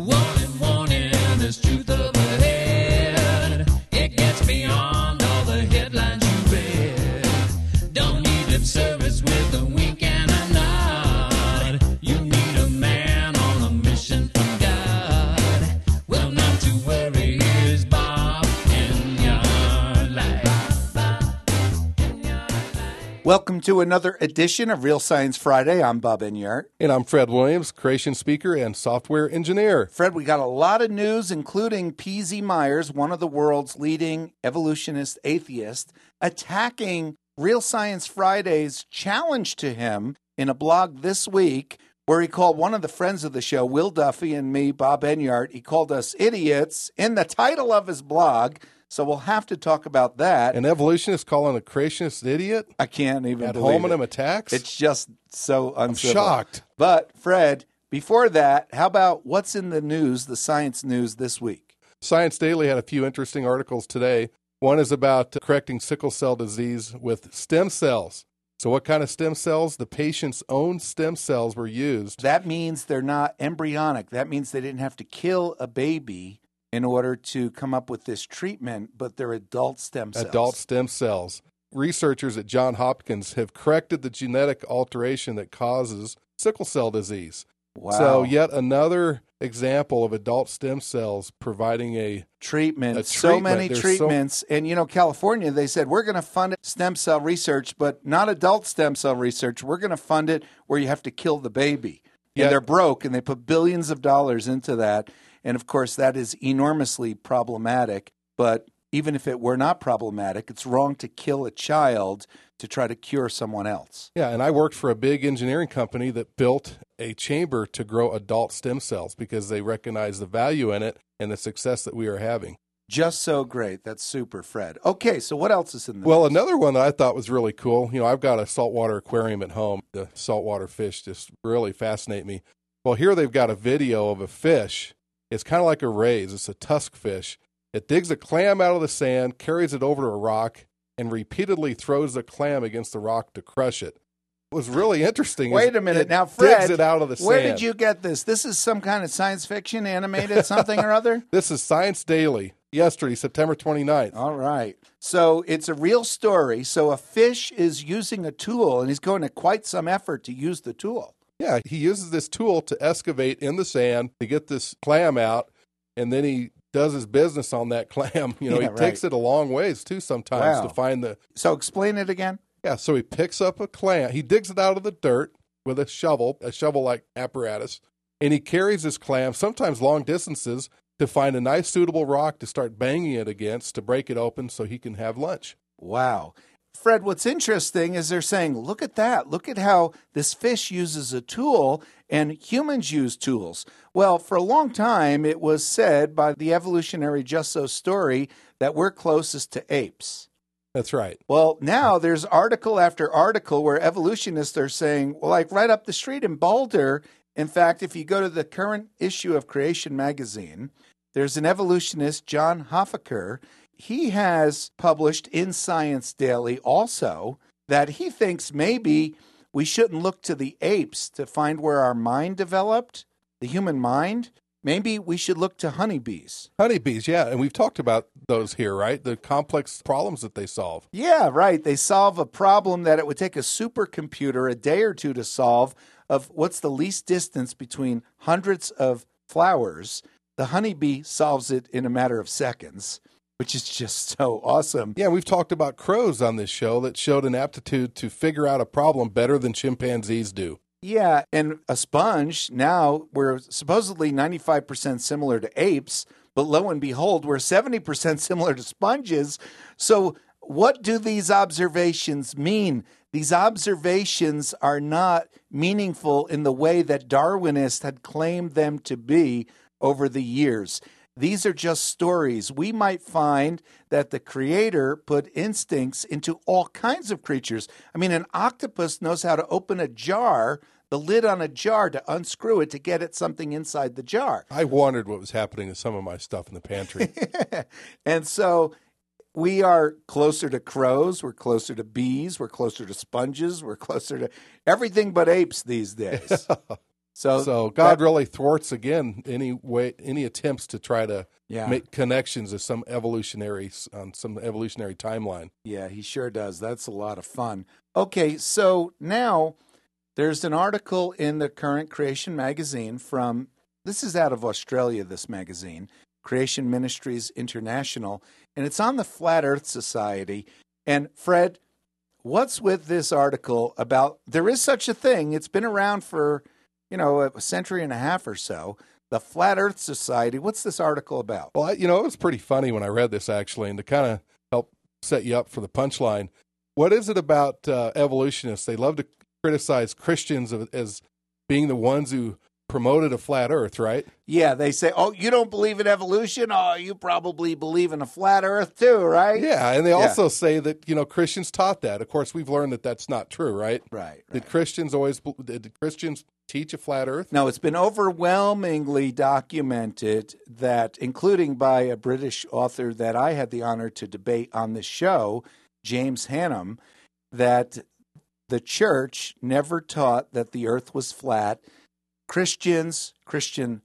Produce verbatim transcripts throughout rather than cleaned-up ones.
Warning, warning, there's truth up ahead. It gets beyond all the headlines you read. Don't need lip service with a wink and a nod. You need a man on a mission from God. Well, not to worry, here's Bob in your life. Welcome to another edition of Real Science Friday. I'm Bob Enyart. And I'm Fred Williams, creation speaker and software engineer. Fred, we got a lot of news, including P Z Myers, one of the world's leading evolutionist atheists, attacking Real Science Friday's challenge to him in a blog this week, where he called one of the friends of the show, Will Duffy, and me, Bob Enyart, he called us idiots in the title of his blog. So we'll have to talk about that. An evolutionist calling a creationist idiot? I can't even Ad believe hominem it. attacks? It's just so uncivil. I'm shocked. But, Fred, before that, how about what's in the news, the science news this week? Science Daily had a few interesting articles today. One is about correcting sickle cell disease with stem cells. So what kind of stem cells? The patient's own stem cells were used. That means they're not embryonic. That means they didn't have to kill a baby in order to come up with this treatment, but they're adult stem cells. Adult stem cells. Researchers at Johns Hopkins have corrected the genetic alteration that causes sickle cell disease. Wow. So yet another example of adult stem cells providing a treatment. a so treatment. many There's treatments. So... And, you know, California, they said, we're going to fund stem cell research, but not adult stem cell research. We're going to fund it where you have to kill the baby. And Yet, they're broke, and they put billions of dollars into that. And, of course, that is enormously problematic. But even if it were not problematic, it's wrong to kill a child to try to cure someone else. Yeah, and I worked for a big engineering company that built a chamber to grow adult stem cells because they recognize the value in it and the success that we are having. Just so great. That's super, Fred. Okay, so what else is in the Well, news? another one that I thought was really cool, you know, I've got a saltwater aquarium at home. The saltwater fish just really fascinate me. Well, here they've got a video of a fish. It's kind of like a rays. It's a tusk fish. It digs a clam out of the sand, carries it over to a rock, and repeatedly throws the clam against the rock to crush it. It was really interesting. Wait a minute. It Now, Fred, digs it out of the where sand. did you get this? This is some kind of science fiction animated something or other? This is Science Daily, yesterday, September twenty-ninth. All right. So it's a real story. So a fish is using a tool, and he's going to quite some effort to use the tool. Yeah, he uses this tool to excavate in the sand to get this clam out, and then he does his business on that clam. You know, Yeah, he right. takes it a long ways, too, sometimes Wow. to find the... So explain it again. Yeah, so he picks up a clam. He digs it out of the dirt with a shovel, a shovel-like apparatus, and he carries this clam, sometimes long distances, to find a nice, suitable rock to start banging it against to break it open so he can have lunch. Wow. Fred, what's interesting is they're saying, look at that. Look at how this fish uses a tool and humans use tools. Well, for a long time, it was said by the evolutionary Just So story that we're closest to apes. That's right. Well, now there's article after article where evolutionists are saying, well, like right up the street in Boulder, in fact, if you go to the current issue of Creation magazine, there's an evolutionist, John Hoffaker. He has published in Science Daily also that he thinks maybe we shouldn't look to the apes to find where our mind developed, the human mind. Maybe we should look to honeybees. Honeybees, yeah, and we've talked about those here, right? The complex problems that they solve. Yeah, right. They solve a problem that it would take a supercomputer a day or two to solve of what's the least distance between hundreds of flowers. The honeybee solves it in a matter of seconds, which is just so awesome. Yeah, we've talked about crows on this show that showed an aptitude to figure out a problem better than chimpanzees do. Yeah, and a sponge, now we're supposedly ninety-five percent similar to apes, but lo and behold, we're seventy percent similar to sponges. So what do these observations mean? These observations are not meaningful in the way that Darwinists had claimed them to be over the years. These are just stories. We might find that the Creator put instincts into all kinds of creatures. I mean, an octopus knows how to open a jar, the lid on a jar, to unscrew it to get at something inside the jar. I wondered what was happening to some of my stuff in the pantry. And so we are closer to crows, we're closer to bees, we're closer to sponges, we're closer to everything but apes these days. So, So God that- really thwarts again any way, any attempts to try to Yeah. make connections of some evolutionary on some evolutionary timeline. Yeah, he sure does. That's a lot of fun. Okay, so now there's an article in the Current Creation magazine from, this is out of Australia, this magazine, Creation Ministries International, and it's on the Flat Earth Society. And Fred, what's with this article about, there is such a thing, it's been around for, you know, a century and a half or so, the Flat Earth Society. What's this article about? Well, I, you know, it was pretty funny when I read this actually, and to kind of help set you up for the punchline. What is it about uh, evolutionists? They love to criticize Christians of, as being the ones who promoted a flat Earth, right? Yeah, they say, oh, you don't believe in evolution? Oh, you probably believe in a flat Earth too, right? Yeah, and they Yeah. also say that, you know, Christians taught that. Of course, we've learned that that's not true, right? Right. Did right. Christians always, did Christians teach a flat Earth? No, it's been overwhelmingly documented that, including by a British author that I had the honor to debate on this show, James Hannam, that the church never taught that the earth was flat. Christians, Christian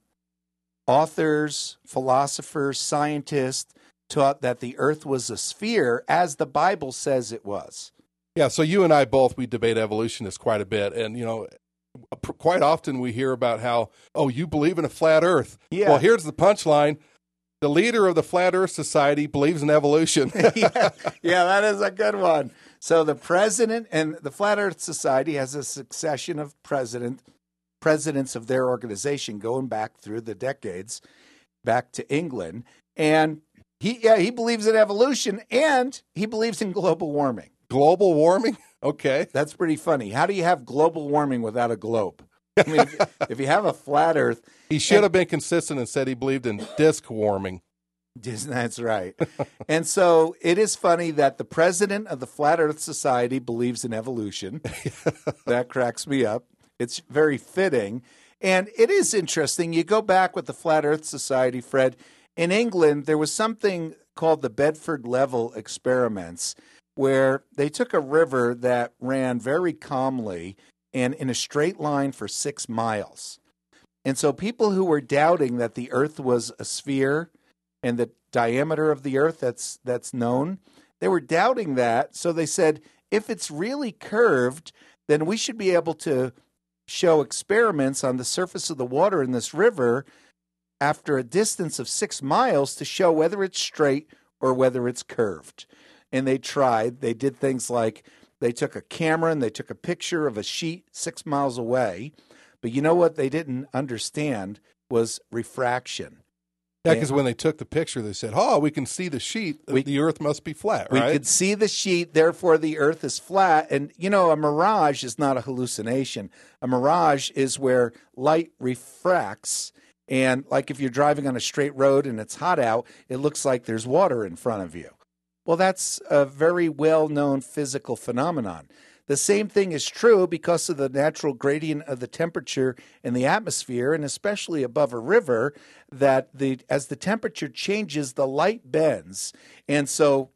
authors, philosophers, scientists taught that the earth was a sphere, as the Bible says it was. Yeah, so you and I both, we debate evolutionists quite a bit. And, you know, p- quite often we hear about how, oh, you believe in a flat Earth. Yeah. Well, here's the punchline. The leader of the Flat Earth Society believes in evolution. yeah, yeah, that is a good one. So the president and the Flat Earth Society has a succession of president presidents of their organization going back through the decades, back to England, and he yeah he believes in evolution and he believes in global warming. Global warming? Okay. That's pretty funny. How do you have global warming without a globe? I mean, if, if you have a flat Earth, He should have been consistent and said he believed in disc warming. that's right. And so it is funny that the president of the Flat Earth Society believes in evolution. That cracks me up. It's very fitting. And it is interesting. You go back with the Flat Earth Society, Fred. In England, there was something called the Bedford Level experiments, where they took a river that ran very calmly and in a straight line for six miles. And so people who were doubting that the earth was a sphere and the diameter of the earth that's that's known, they were doubting that. So they said, if it's really curved, then we should be able to show experiments on the surface of the water in this river after a distance of six miles to show whether it's straight or whether it's curved. And they tried. They did things like they took a camera and they took a picture of a sheet six miles away. But you know what they didn't understand was refraction. Yeah, because when they took the picture, they said, oh, we can see the sheet. We- the earth must be flat, We right? could see the sheet, therefore the earth is flat. And, you know, a mirage is not a hallucination. A mirage is where light refracts. And like if you're driving on a straight road and it's hot out, it looks like there's water in front of you. Well, that's a very well-known physical phenomenon. The same thing is true because of the natural gradient of the temperature in the atmosphere, and especially above a river, that the as the temperature changes, the light bends. And so,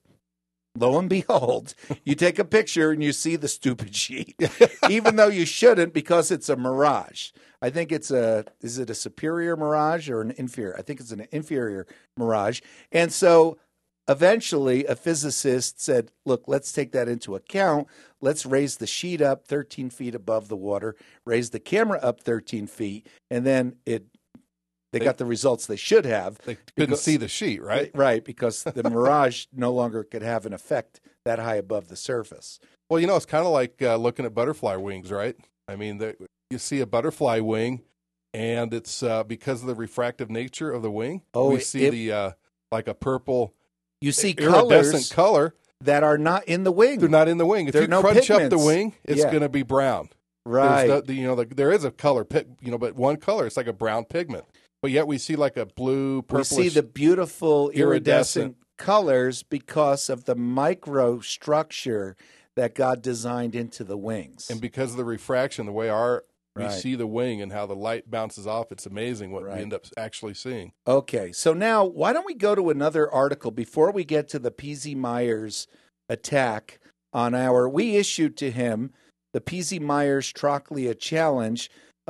lo and behold, you take a picture and you see the stupid sheet, even though you shouldn't because it's a mirage. I think it's a, is it a superior mirage or an inferior? I think it's an inferior mirage. And so eventually a physicist said, look, let's take that into account. Let's raise the sheet up thirteen feet above the water, raise the camera up thirteen feet, and then it they, They- got the results they should have. they couldn't because- see the sheet, right? Right, because the mirage no longer could have an effect that high above the surface. Well, you know, it's kind of like uh, looking at butterfly wings, right? I mean, the, you see a butterfly wing, and it's uh, because of the refractive nature of the wing. Oh, we it- see it- the uh, like a purple You see iridescent colors color. that are not in the wing. They're not in the wing. If There are you no crunch up the pigments. wing, it's Yeah. going to be brown. right. There's the, the, you know, the, there is a color, pig, you know, but one color, it's like a brown pigment. But yet we see like a blue, we purplish. see the beautiful iridescent, iridescent. colors because of the microstructure that God designed into the wings. and because of the refraction, the way our we Right. see the wing and how the light bounces off, it's amazing what Right. we end up actually seeing. Okay, so now why don't we go to another article before we get to the P Z Myers attack on our, we issued to him the P Z Myers Trochlea Challenge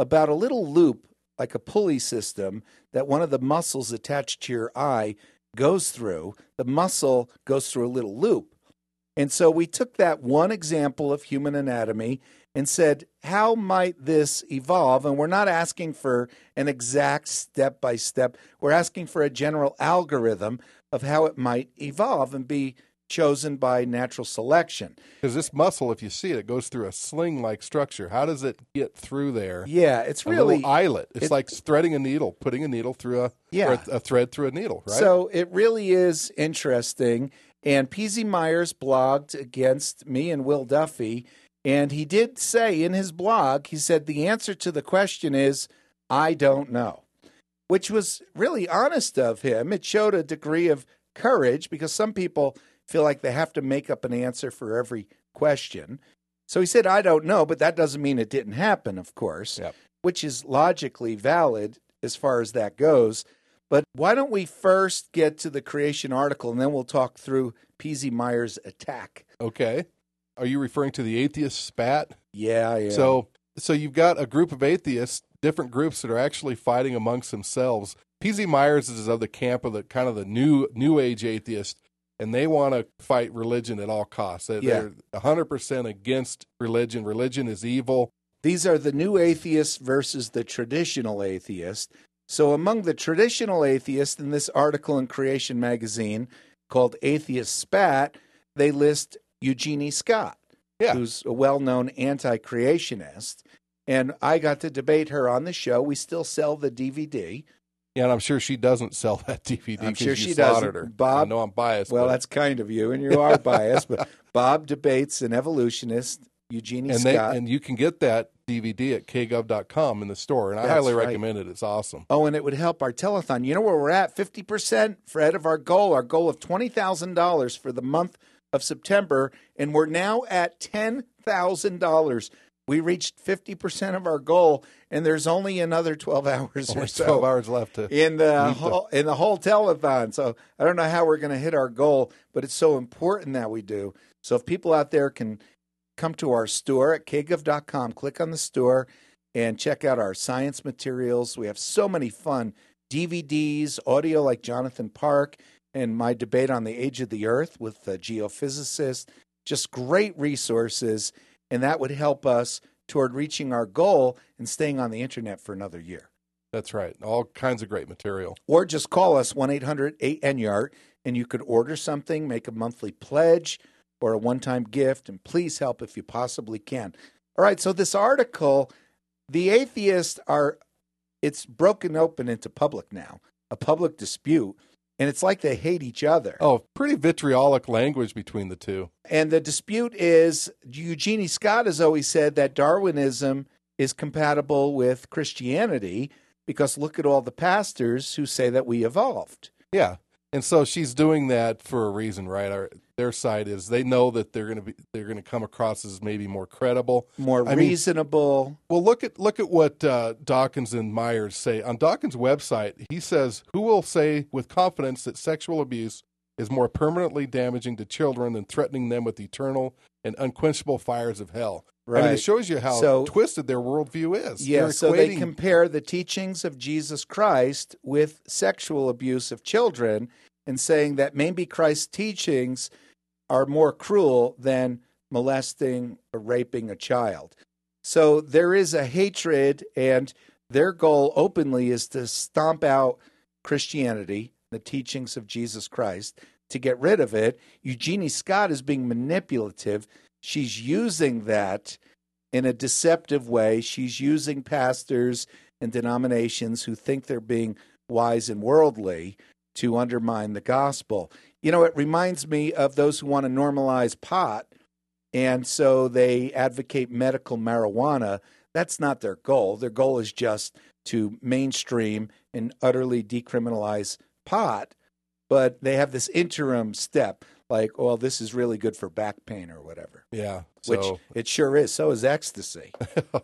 about a little loop, like a pulley system, that one of the muscles attached to your eye goes through. The muscle goes through a little loop. And so we took that one example of human anatomy and said, how might this evolve? And we're not asking for an exact step-by-step. We're asking for a general algorithm of how it might evolve and be chosen by natural selection. Because this muscle, if you see it, it goes through a sling-like structure. How does it get through there? Yeah, it's a really... little eyelet. It's it, like threading a needle, putting a needle through a, yeah. or a, a thread through a needle, right? So it really is interesting. And P Z Myers blogged against me and Will Duffy, and he did say in his blog, he said the answer to the question is, I don't know, which was really honest of him. It showed a degree of courage because some people feel like they have to make up an answer for every question. So he said, I don't know, but that doesn't mean it didn't happen, of course, yep. which is logically valid as far as that goes. But why don't we first get to the creation article, and then we'll talk through P Z Myers' attack. Okay. Are you referring to the atheist spat? Yeah, yeah. So, so you've got a group of atheists, different groups that are actually fighting amongst themselves. P Z Myers is of the camp of the kind of the new new age atheist, and they want to fight religion at all costs. They, Yeah. They're one hundred percent against religion. Religion is evil. These are the new atheists versus the traditional atheist. So among the traditional atheists in this article in Creation Magazine called Atheist Spat, they list Eugenie Scott, Yeah. who's a well-known anti-creationist. And I got to debate her on the show. We still sell the D V D. Yeah, and I'm sure she doesn't sell that D V D. I'm 'cause sure you she slaughtered doesn't. her. Bob- I know I'm biased. Well, but- that's kind of you, and you are biased. But Bob debates an evolutionist, Eugenie and they Scott. and you can get that D V D at k gov dot com in the store, and I That's highly right. recommend it. It's awesome. Oh, and it would help our telethon. You know where we're at? fifty percent, Fred, of our goal, our goal of twenty thousand dollars for the month of September, and we're now at ten thousand dollars. We reached fifty percent of our goal, and there's only another twelve hours Only or so twelve hours left to in the meet the- whole, in the whole telethon. So I don't know how we're going to hit our goal, but it's so important that we do. So if people out there can come to our store at k gov dot com, click on the store, and check out our science materials. We have so many fun D V Ds, audio like Jonathan Park, and my debate on the age of the Earth with a geophysicist. Just great resources, and that would help us toward reaching our goal and staying on the internet for another year. That's right. All kinds of great material. Or just call us one eight hundred eight N Y A R T, and you could order something, make a monthly pledge or a one-time gift, and please help if you possibly can. All right, so this article, the atheists are, it's broken open into public now, a public dispute, and it's like they hate each other. Oh, pretty vitriolic language between the two. And the dispute is, Eugenie Scott has always said that Darwinism is compatible with Christianity because look at all the pastors who say that we evolved. Yeah. And so she's doing that for a reason, right? Our, their side is they know that they're going to be they're going to come across as maybe more credible, more I mean, reasonable. Well, look at look at what uh, Dawkins and Myers say on Dawkins' website. He says, "Who will say with confidence that sexual abuse is more permanently damaging to children than threatening them with eternal and unquenchable fires of hell?" Right. I mean, it shows you how So- twisted their worldview is. Yeah, They're so they equating- compare the teachings of Jesus Christ with sexual abuse of children and saying that maybe Christ's teachings are more cruel than molesting or raping a child. So there is a hatred, and their goal openly is to stomp out Christianity, the teachings of Jesus Christ, to get rid of it. Eugenie Scott is being manipulative. She's using that in a deceptive way. She's using pastors and denominations who think they're being wise and worldly to undermine the gospel. You know, it reminds me of those who want to normalize pot, and so they advocate medical marijuana. That's not their goal. Their goal is just to mainstream and utterly decriminalize pot, but they have this interim step, like, well, this is really good for back pain or whatever, Yeah. which So, it sure is. So is ecstasy.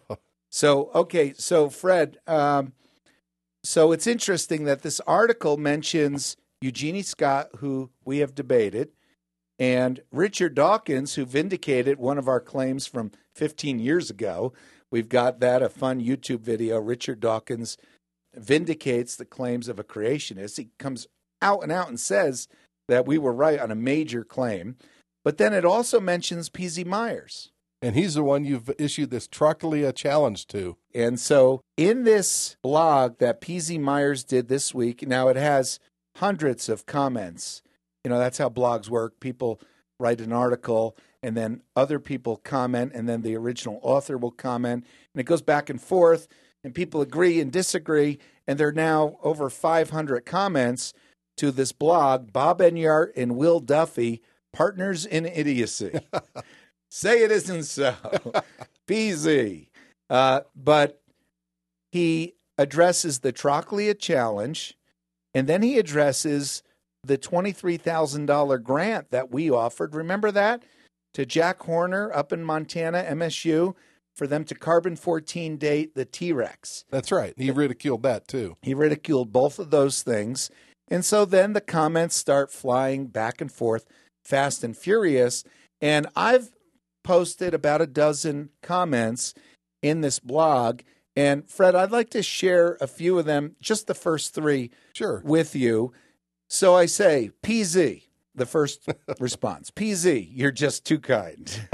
So, okay, so Fred, um, so it's interesting that this article mentions Eugenie Scott, who we have debated, and Richard Dawkins, who vindicated one of our claims from fifteen years ago we've got that, a fun YouTube video. Richard Dawkins vindicates the claims of a creationist. He comes out and out and says that we were right on a major claim. But then it also mentions P Z Myers. And he's the one you've issued this Trochilea challenge to. And so in this blog that P Z Myers did this week, now it has hundreds of comments. You know, that's how blogs work. People write an article, and then other people comment, and then the original author will comment. And it goes back and forth, and people agree and disagree. And there are now over five hundred comments to this blog, Bob Enyart and Will Duffy, Partners in Idiocy. Say it isn't so. P Z. Uh, but he addresses the Trochilea challenge, and then he addresses the twenty-three thousand dollars grant that we offered. Remember that? To Jack Horner up in Montana, M S U, for them to carbon fourteen date the T-Rex. That's right. He ridiculed that, too. He ridiculed both of those things. And so then the comments start flying back and forth, fast and furious. And I've posted about a dozen comments in this blog. And Fred, I'd like to share a few of them, just the first three, Sure. with you. So I say, P Z, the first response. P Z, you're just too kind.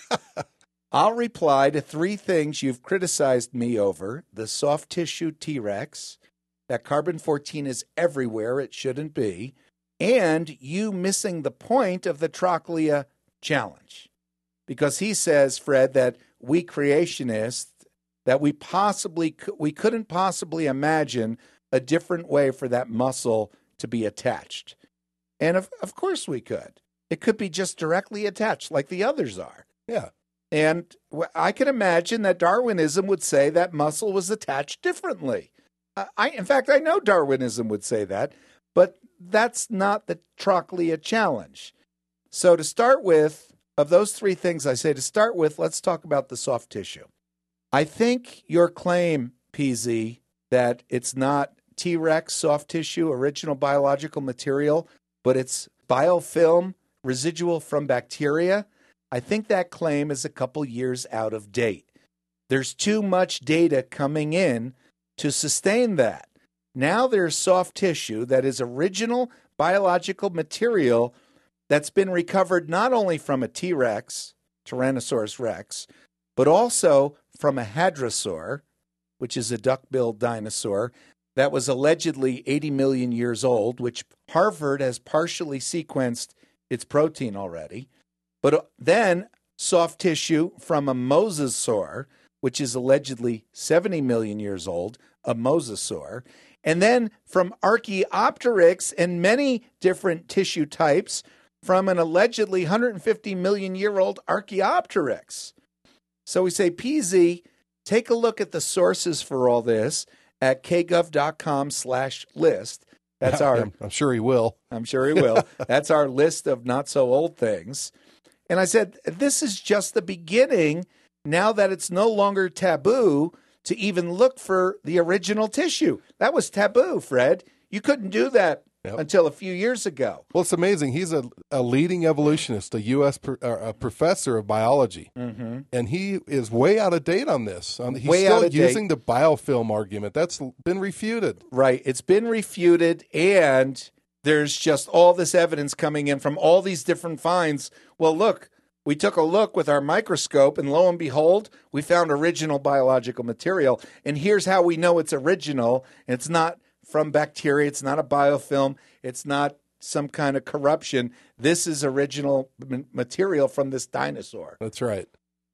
I'll reply to three things you've criticized me over: the soft tissue T-Rex, that carbon fourteen is everywhere it shouldn't be, and you missing the point of the Trochilea challenge. Because he says, Fred, that we creationists, that we possibly, we couldn't possibly imagine a different way for that muscle to be attached. And of, of course we could. It could be just directly attached like the others are. Yeah. And I can imagine that Darwinism would say that muscle was attached differently. I, in fact, I know Darwinism would say that, but that's not the Trochilea challenge. So to start with, of those three things I say, to start with, let's talk about the soft tissue. I think your claim, P Z, that it's not T-Rex soft tissue, original biological material, but it's biofilm, residual from bacteria, I think that claim is a couple years out of date. There's too much data coming in to sustain that. Now there's soft tissue that is original biological material that's been recovered not only from a T-Rex, Tyrannosaurus rex, but also from a hadrosaur, which is a duck-billed dinosaur that was allegedly eighty million years old, which Harvard has partially sequenced its protein already. But then soft tissue from a mosasaur, which is allegedly seventy million years old, a mosasaur. And then from Archaeopteryx and many different tissue types from an allegedly one hundred fifty million year old Archaeopteryx. So we say, P Z, take a look at the sources for all this at kgov.com slash list. That's Yeah, our, I'm, I'm sure he will. I'm sure he will. That's our list of not so old things. And I said, this is just the beginning now that it's no longer taboo to even look for the original tissue. That was taboo, Fred. You couldn't do that Yep. until a few years ago. Well, it's amazing. He's a, a leading evolutionist, a U S Pro, uh, a professor of biology, Mm-hmm. and he is way out of date on this. Um, he's Way still out of using the biofilm argument. That's been refuted. Right. It's been refuted, and there's just all this evidence coming in from all these different finds. Well, look, we took a look with our microscope, and lo and behold, we found original biological material. And here's how we know it's original. It's not from bacteria. It's not a biofilm. It's not some kind of corruption. This is original m- material from this dinosaur. That's right.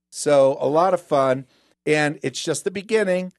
So a lot of fun, and it's just the beginning.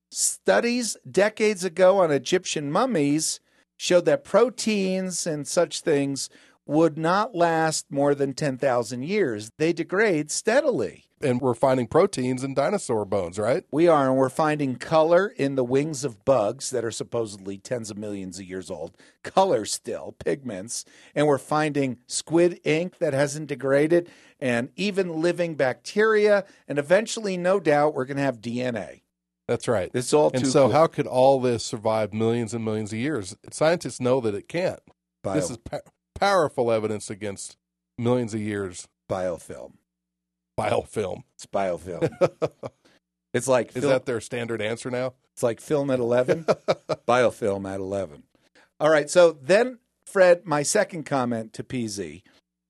Studies decades ago on Egyptian mummies showed that proteins and such things would not last more than ten thousand years. They degrade steadily. And we're finding proteins in dinosaur bones, right? We are, and we're finding color in the wings of bugs that are supposedly tens of millions of years old. Color still, pigments. And we're finding squid ink that hasn't degraded, and even living bacteria. And eventually, no doubt, we're going to have D N A. That's right. It's all too And so cool. how could all this survive millions and millions of years? Scientists know that it can't. Bio, This is pa- powerful evidence against millions of years biofilm. biofilm. It's biofilm. It's like Is fil- that their standard answer now? it's like film at eleven, biofilm at eleven. All right. So then, Fred, my second comment to P Z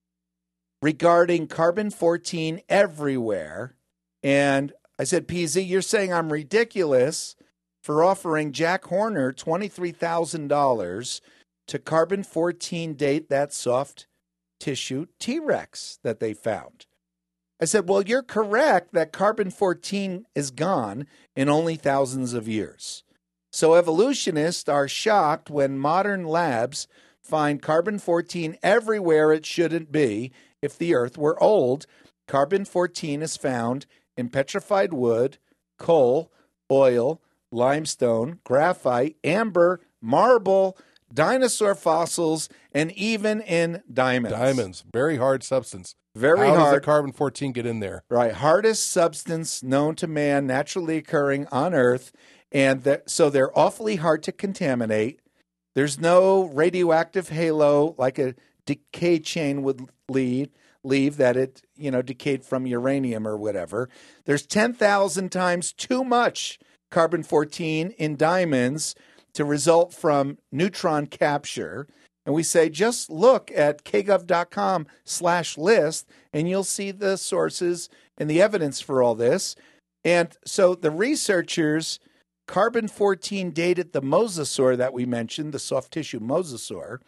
regarding carbon fourteen everywhere. And I said, P Z, you're saying I'm ridiculous for offering Jack Horner twenty-three thousand dollars to carbon fourteen date that soft tissue T-Rex that they found. I said, well, you're correct that carbon fourteen is gone in only thousands of years. So evolutionists are shocked when modern labs find carbon fourteen everywhere it shouldn't be. If the Earth were old, carbon fourteen is found in petrified wood, coal, oil, limestone, graphite, amber, marble, dinosaur fossils, and even in diamonds. Diamonds, very hard substance. Very How does hard. the carbon fourteen get in there? Right. Hardest substance known to man, naturally occurring on Earth. And that, so they're awfully hard to contaminate. There's no radioactive halo like a decay chain would lead, leave that it, you know, decayed from uranium or whatever. There's ten thousand times too much carbon fourteen in diamonds to result from neutron capture. And we say, just look at kgov.com slash list, and you'll see the sources and the evidence for all this. And so the researchers carbon fourteen dated the mosasaur that we mentioned, the soft tissue mosasaur,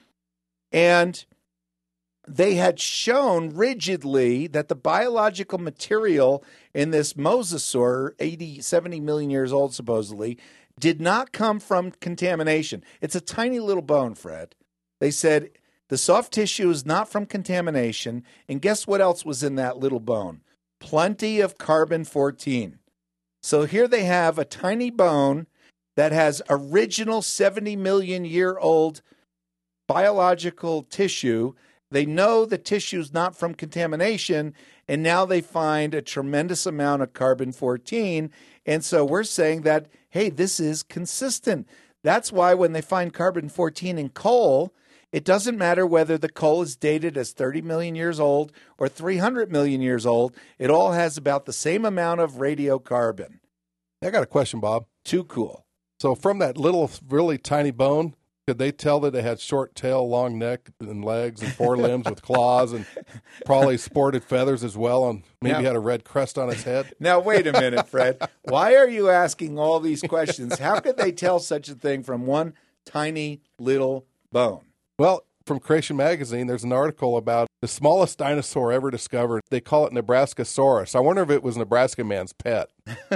and they had shown rigidly that the biological material in this mosasaur, eighty, seventy million years old supposedly, did not come from contamination. It's a tiny little bone, Fred. They said the soft tissue is not from contamination, and guess what else was in that little bone? Plenty of carbon fourteen. So here they have a tiny bone that has original seventy million year old biological tissue. They know the tissue is not from contamination, and now they find a tremendous amount of carbon fourteen. And so we're saying that, hey, this is consistent. That's why when they find carbon fourteen in coal, it doesn't matter whether the coal is dated as thirty million years old or three hundred million years old. It all has about the same amount of radiocarbon. I got a question, Bob. Too cool. So from that little, really tiny bone, could they tell that it had short tail, long neck, and legs, and four limbs with claws, and probably sported feathers as well, and maybe Now- had a red crest on its head? Now, wait a minute, Fred. Why are you asking all these questions? How could they tell such a thing from one tiny little bone? Well, from Creation Magazine, there's an article about the smallest dinosaur ever discovered. They call it Nebraskasaurus. I wonder if it was Nebraska man's pet.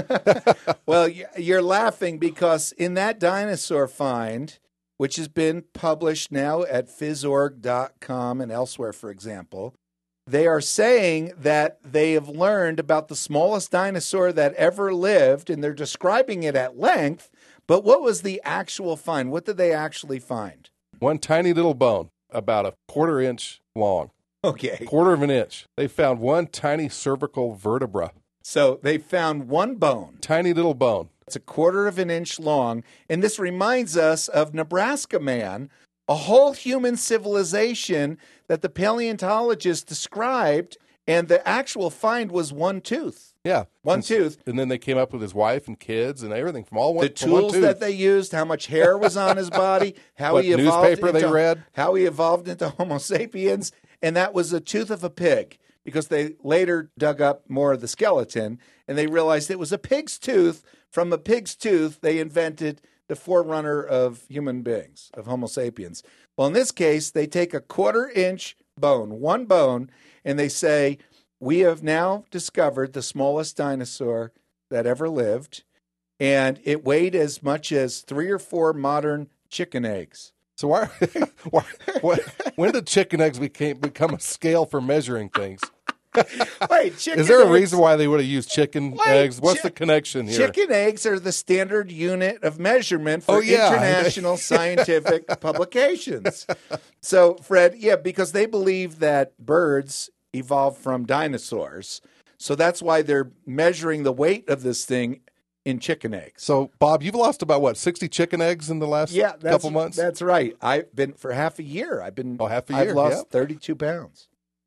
Well, y- you're laughing because in that dinosaur find, which has been published now at phys org dot com and elsewhere, for example, they are saying that they have learned about the smallest dinosaur that ever lived, and they're describing it at length. But what was the actual find? What did they actually find? One tiny little bone, about a quarter inch long, Okay. quarter of an inch. They found one tiny cervical vertebra, So they found one bone. tiny little bone. It's a quarter of an inch long. And this reminds us of Nebraska Man, a whole human civilization that the paleontologist described. And the actual find was one tooth. Yeah. One and, tooth. And then they came up with his wife and kids and everything from all one, The from one tools tooth. that they used, how much hair was on his body, how What he evolved newspaper they into, read. how he evolved into Homo sapiens, and that was a tooth of a pig. Because they later dug up more of the skeleton, and they realized it was a pig's tooth. From a pig's tooth, they invented the forerunner of human beings, of Homo sapiens. Well, in this case, they take a quarter inch bone, one bone, and they say, we have now discovered the smallest dinosaur that ever lived, and it weighed as much as three or four modern chicken eggs. So why, why, why, when did chicken eggs became, become a scale for measuring things? Wait, chicken Is there a eggs, reason why they would have used chicken Wait, eggs? What's chi- the connection here? Chicken eggs are the standard unit of measurement for Oh, yeah. international scientific publications. So, Fred, yeah, because they believe that birds evolved from dinosaurs. So that's why they're measuring the weight of this thing in chicken eggs. So, Bob, you've lost about, what, sixty chicken eggs in the last Yeah, that's, couple months? That's right. I've been for half a year. I've been Oh, half a I've year, lost yeah. thirty-two pounds.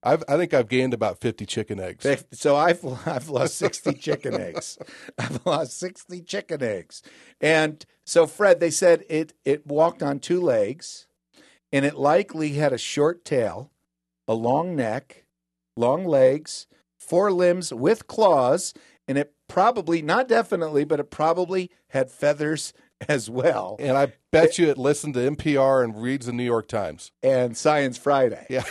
I've, I think I've gained about fifty chicken eggs. They- So I've I've lost sixty chicken eggs. I've lost sixty chicken eggs. And so Fred, they said it it walked on two legs, and it likely had a short tail, a long neck, long legs, four limbs with claws, and it probably, not definitely, but it probably had feathers as well. And I bet you it listened to N P R and reads the New York Times. And Science Friday. Yeah.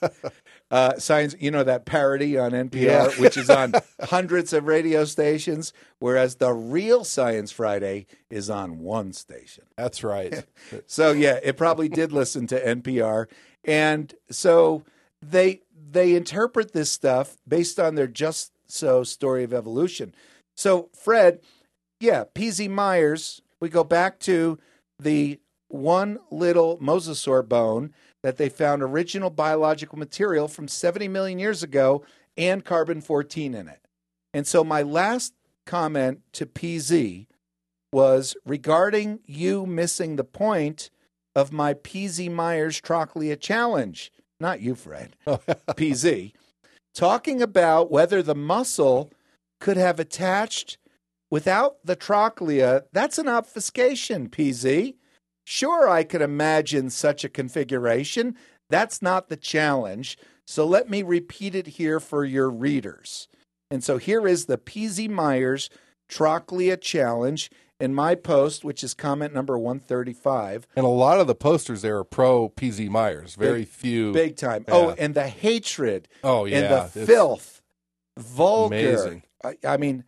Uh, Science, you know, that parody on N P R, Yeah. which is on hundreds of radio stations, whereas the real Science Friday is on one station. That's right. So, yeah, it probably did listen to N P R. And so they they interpret this stuff based on their just so story of evolution. So, Fred, yeah, P Z Myers, we go back to the one little mosasaur bone that they found original biological material from seventy million years ago and carbon fourteen in it. And so my last comment to P Z was regarding you missing the point of my P Z Myers Trochlea challenge. Not you, Fred. P Z. Talking about whether the muscle could have attached without the trochlea. That's an obfuscation, P Z. Sure, I could imagine such a configuration. That's not the challenge. So let me repeat it here for your readers. And so here is the P Z Myers Trochlea challenge in my post, which is comment number one thirty-five. And a lot of the posters there are pro P Z Myers. Very Big- few. Big time. Yeah. Oh, and the hatred. Oh, yeah. And the It's filth. Vulgar. amazing. I, I mean,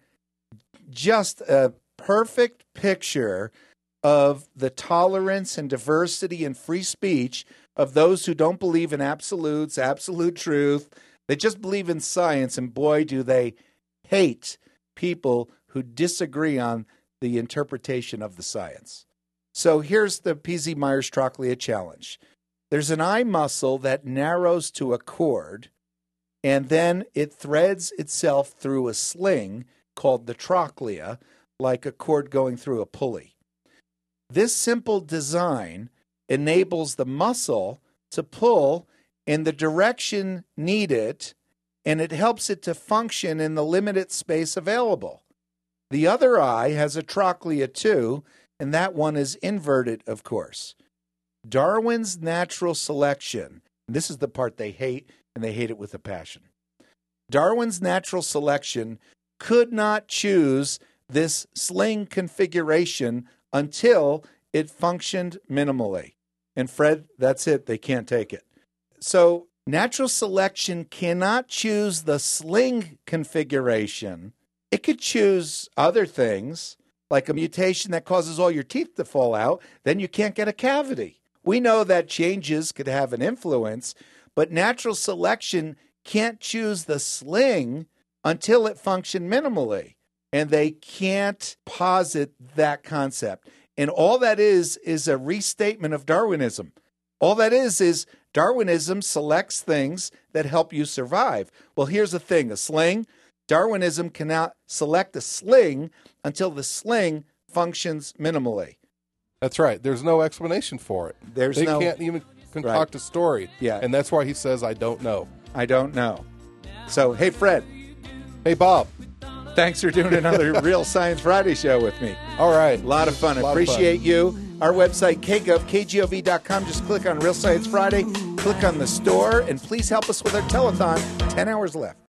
just a perfect picture of the tolerance and diversity and free speech of those who don't believe in absolutes, absolute truth. They just believe in science, and boy, do they hate people who disagree on the interpretation of the science. So here's the P Z Myers Trochlea challenge. There's an eye muscle that narrows to a cord, and then it threads itself through a sling called the trochlea, like a cord going through a pulley. This simple design enables the muscle to pull in the direction needed, and it helps it to function in the limited space available. The other eye has a trochlea too, and that one is inverted, of course. Darwin's natural selection, and this is the part they hate, and they hate it with a passion. Darwin's natural selection could not choose this sling configuration until it functioned minimally. And Fred, that's it. They can't take it. So natural selection cannot choose the sling configuration. It could choose other things, like a mutation that causes all your teeth to fall out. Then you can't get a cavity. We know that changes could have an influence, but natural selection can't choose the sling until it functioned minimally. And they can't posit that concept. And all that is, is a restatement of Darwinism. All that is, is Darwinism selects things that help you survive. Well, here's the thing, a sling, Darwinism cannot select a sling until the sling functions minimally. That's right. There's no explanation for it. There's they no- can't even concoct a story. Yeah. And that's why he says, I don't know. I don't know. So, hey, Fred, Hey, Bob. thanks for doing another Real Science Friday show with me. All right. A lot of fun. A lot of Appreciate you. Our website, k gov k g o v dot com. Just click on Real Science Friday, click on the store, and please help us with our telethon. ten hours left.